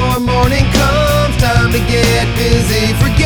before morning comes. Time to get busy, forget